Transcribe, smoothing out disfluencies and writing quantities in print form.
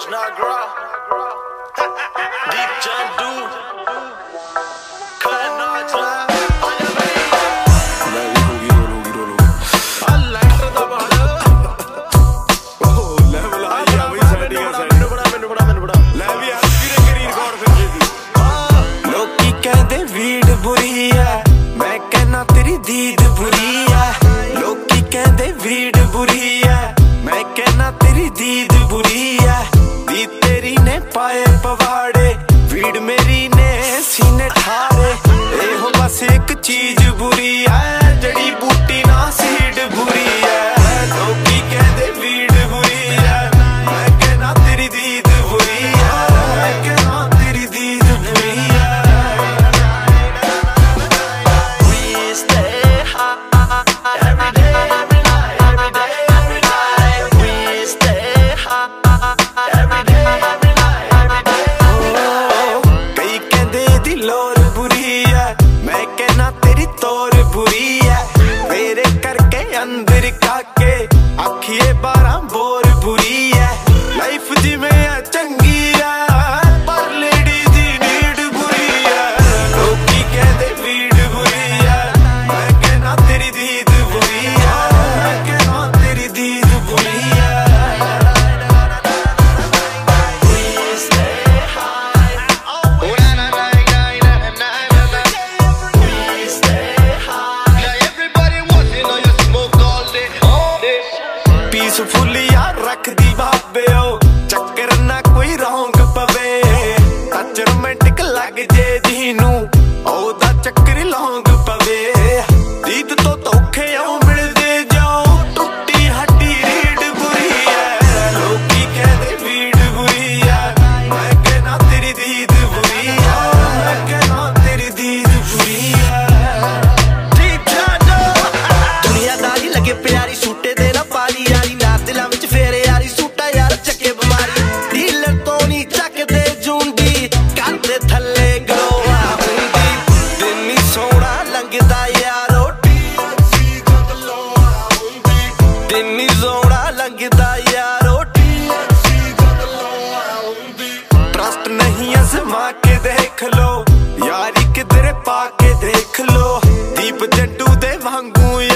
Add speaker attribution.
Speaker 1: Nagra, Deep Jandu, Kanajra.
Speaker 2: तेरी दीद बुरी है, लोकी कहंदे भीड़ बुरी है, मैं कहना तेरी दीद बुरी है। दी तेरी ने पाए पवाड़े, भीड़ मेरी ने सीने ठारे। एहो बस एक चीज बुरी है, जड़ी बूटी ना सीड बुरी है। लोकी कहंदे भीड़ बुरी है, मैं कहना तेरी दीद बुरी है, मैं कहना तेरी दीद बुरी है। बुरी है मेरे करके अंदर काके आखिए 12 बोर बुरी है। लाइफ जिमें चंगी है पर लेडी दी नीड बुरी है। लोकी कहते भीड़ बुरी है, मैं कहना तेरी दीद बुरी है, मैं कहना तेरी दीद बुरी है। पीसफुलिया रख दी बाबे ओ, चक्कर ना कोई रौंग पवे। टच रोमांटिक लग जे जीनू ओदा चक्कर लौंग पवे। दीद तो धोखे आओ मिलदे जाओ, टुट्टी हड्डी रीड बुरी है। लोकी कहदे भीड़ बुरी है, मैं कहना तेरी दीद बुरी है, मैं कहना तेरी दीद बुरी है।
Speaker 1: दुनियादारी लगे प्यारी सूटे दे ना पाली यारी, ना दिलां विच फेरे यारी सूटा यार चके बीमारी। डीलर तो नहीं चकदे जूंडी, करदे थल्ले गलोआ हुंदी। दिन ही सोहना लंघदा यारो, दिन ही सोहना लंघदा यारो। ट्रस्ट नहीं आजमा के देख लो, यारी किधरे पा के देख लो। दीप जंडू दे वांगू